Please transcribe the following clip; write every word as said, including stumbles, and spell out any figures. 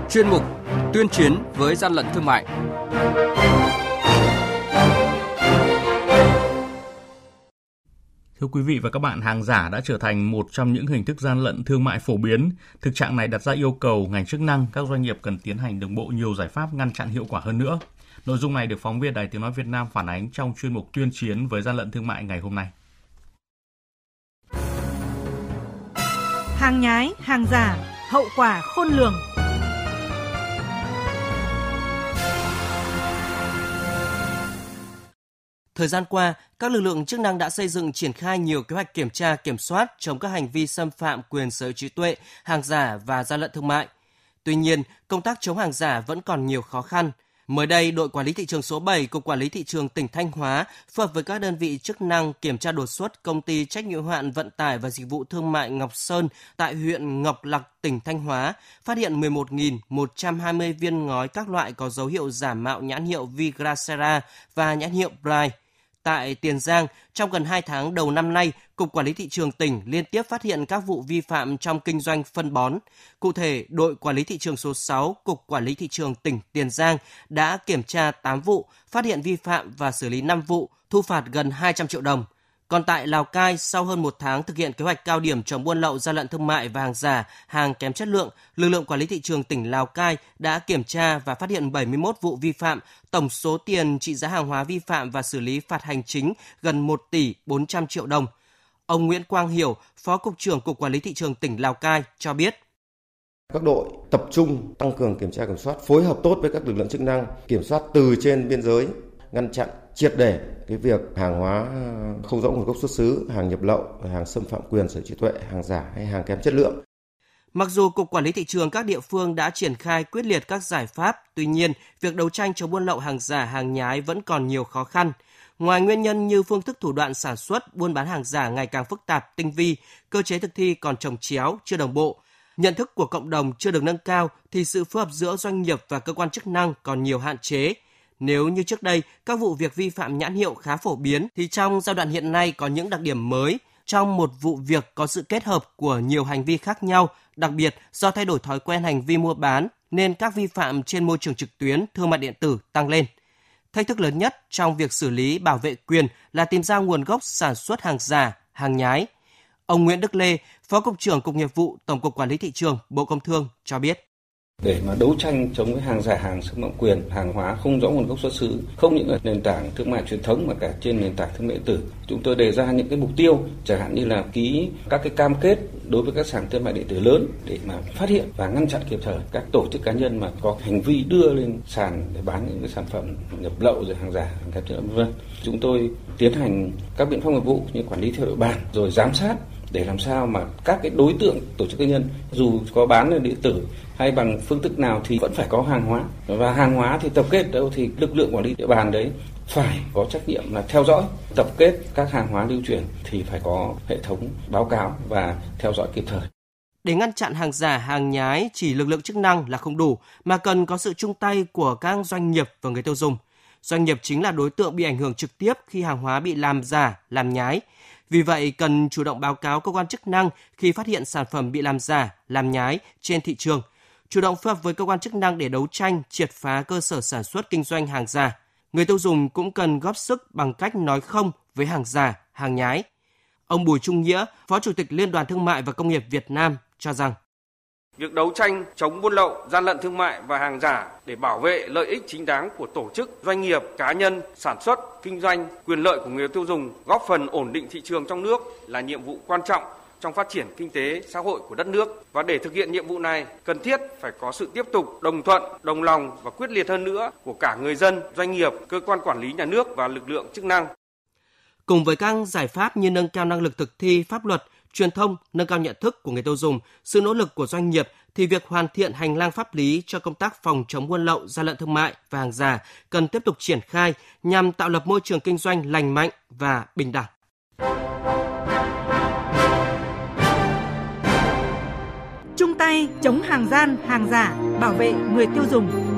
chuyên mục tuyên chiến với gian lận thương mại. Thưa quý vị và các bạn, hàng giả đã trở thành một trong những hình thức gian lận thương mại phổ biến. Thực trạng này đặt ra yêu cầu ngành chức năng, các doanh nghiệp cần tiến hành đồng bộ nhiều giải pháp ngăn chặn hiệu quả hơn nữa. Nội dung này được phóng viên Đài Tiếng nói Việt Nam phản ánh trong chuyên mục tuyên chiến với gian lận thương mại ngày hôm nay. Hàng nhái, hàng giả, hậu quả khôn lường. Thời gian qua, các lực lượng chức năng đã xây dựng triển khai nhiều kế hoạch kiểm tra, kiểm soát chống các hành vi xâm phạm quyền sở hữu trí tuệ, hàng giả và gian lận thương mại. Tuy nhiên, công tác chống hàng giả vẫn còn nhiều khó khăn. Mới đây, đội quản lý thị trường số bảy, Cục Quản lý Thị trường tỉnh Thanh Hóa phối hợp với các đơn vị chức năng kiểm tra đột xuất công ty trách nhiệm hữu hạn vận tải và dịch vụ thương mại Ngọc Sơn tại huyện Ngọc Lặc, tỉnh Thanh Hóa, phát hiện mười một nghìn một trăm hai mươi viên ngói các loại có dấu hiệu giả mạo nhãn hiệu Vigracera và nhãn hiệu Bright. Tại Tiền Giang, trong gần hai tháng đầu năm nay, Cục Quản lý Thị trường tỉnh liên tiếp phát hiện các vụ vi phạm trong kinh doanh phân bón. Cụ thể, đội Quản lý Thị trường số sáu, Cục Quản lý Thị trường tỉnh Tiền Giang đã kiểm tra tám vụ, phát hiện vi phạm và xử lý năm vụ, thu phạt gần hai trăm triệu đồng. Còn tại Lào Cai, sau hơn một tháng thực hiện kế hoạch cao điểm chống buôn lậu, gian lận thương mại và hàng giả, hàng kém chất lượng, lực lượng quản lý thị trường tỉnh Lào Cai đã kiểm tra và phát hiện bảy mươi mốt vụ vi phạm, tổng số tiền trị giá hàng hóa vi phạm và xử lý phạt hành chính gần một tỷ bốn trăm triệu đồng. Ông Nguyễn Quang Hiểu, Phó Cục trưởng Cục Quản lý Thị trường tỉnh Lào Cai cho biết. Các đội tập trung tăng cường kiểm tra kiểm soát, phối hợp tốt với các lực lượng chức năng, kiểm soát từ trên biên giới, ngăn chặn triệt để cái việc hàng hóa không rõ nguồn gốc xuất xứ, hàng nhập lậu, hàng xâm phạm quyền sở hữu trí tuệ, hàng giả hay hàng kém chất lượng. Mặc dù Cục Quản lý Thị trường các địa phương đã triển khai quyết liệt các giải pháp, tuy nhiên, việc đấu tranh chống buôn lậu hàng giả, hàng nhái vẫn còn nhiều khó khăn. Ngoài nguyên nhân như phương thức thủ đoạn sản xuất, buôn bán hàng giả ngày càng phức tạp, tinh vi, cơ chế thực thi còn chồng chéo, chưa đồng bộ, nhận thức của cộng đồng chưa được nâng cao, thì sự phối hợp giữa doanh nghiệp và cơ quan chức năng còn nhiều hạn chế. Nếu như trước đây, các vụ việc vi phạm nhãn hiệu khá phổ biến, thì trong giai đoạn hiện nay có những đặc điểm mới. Trong một vụ việc có sự kết hợp của nhiều hành vi khác nhau, đặc biệt do thay đổi thói quen hành vi mua bán, nên các vi phạm trên môi trường trực tuyến, thương mại điện tử tăng lên. Thách thức lớn nhất trong việc xử lý bảo vệ quyền là tìm ra nguồn gốc sản xuất hàng giả, hàng nhái. Ông Nguyễn Đức Lê, Phó Cục trưởng Cục Nghiệp vụ Tổng cục Quản lý Thị trường, Bộ Công Thương cho biết. Để mà đấu tranh chống cái hàng giả, hàng xâm phạm quyền, hàng hóa không rõ nguồn gốc xuất xứ, không những ở nền tảng thương mại truyền thống mà cả trên nền tảng thương mại điện tử, chúng tôi đề ra những cái mục tiêu, chẳng hạn như là ký các cái cam kết đối với các sàn thương mại điện tử lớn để mà phát hiện và ngăn chặn kịp thời các tổ chức cá nhân mà có hành vi đưa lên sàn để bán những cái sản phẩm nhập lậu rồi hàng giả, hàng kém chất lượng vân vân. Chúng tôi tiến hành các biện pháp nghiệp vụ như quản lý theo địa bàn, rồi giám sát để làm sao mà các cái đối tượng tổ chức cá nhân dù có bán ở điện tử hay bằng phương thức nào thì vẫn phải có hàng hóa, và hàng hóa thì tập kết đâu thì lực lượng quản lý địa bàn đấy phải có trách nhiệm là theo dõi tập kết các hàng hóa lưu chuyển, thì phải có hệ thống báo cáo và theo dõi kịp thời. Để ngăn chặn hàng giả, hàng nhái, chỉ lực lượng chức năng là không đủ, mà cần có sự chung tay của các doanh nghiệp và người tiêu dùng. Doanh nghiệp chính là đối tượng bị ảnh hưởng trực tiếp khi hàng hóa bị làm giả, làm nhái. Vì vậy, cần chủ động báo cáo cơ quan chức năng khi phát hiện sản phẩm bị làm giả, làm nhái trên thị trường. Chủ động phối hợp với cơ quan chức năng để đấu tranh, triệt phá cơ sở sản xuất kinh doanh hàng giả. Người tiêu dùng cũng cần góp sức bằng cách nói không với hàng giả, hàng nhái. Ông Bùi Trung Nghĩa, Phó Chủ tịch Liên đoàn Thương mại và Công nghiệp Việt Nam cho rằng việc đấu tranh chống buôn lậu, gian lận thương mại và hàng giả để bảo vệ lợi ích chính đáng của tổ chức, doanh nghiệp, cá nhân, sản xuất, kinh doanh, quyền lợi của người tiêu dùng, góp phần ổn định thị trường trong nước là nhiệm vụ quan trọng trong phát triển kinh tế xã hội của đất nước. Và để thực hiện nhiệm vụ này, cần thiết phải có sự tiếp tục đồng thuận, đồng lòng và quyết liệt hơn nữa của cả người dân, doanh nghiệp, cơ quan quản lý nhà nước và lực lượng chức năng. Cùng với các giải pháp như nâng cao năng lực thực thi pháp luật, truyền thông, nâng cao nhận thức của người tiêu dùng, sự nỗ lực của doanh nghiệp, thì việc hoàn thiện hành lang pháp lý cho công tác phòng chống buôn lậu, gian lận thương mại và hàng giả cần tiếp tục triển khai nhằm tạo lập môi trường kinh doanh lành mạnh và bình đẳng. Chung tay chống hàng gian, hàng giả, bảo vệ người tiêu dùng.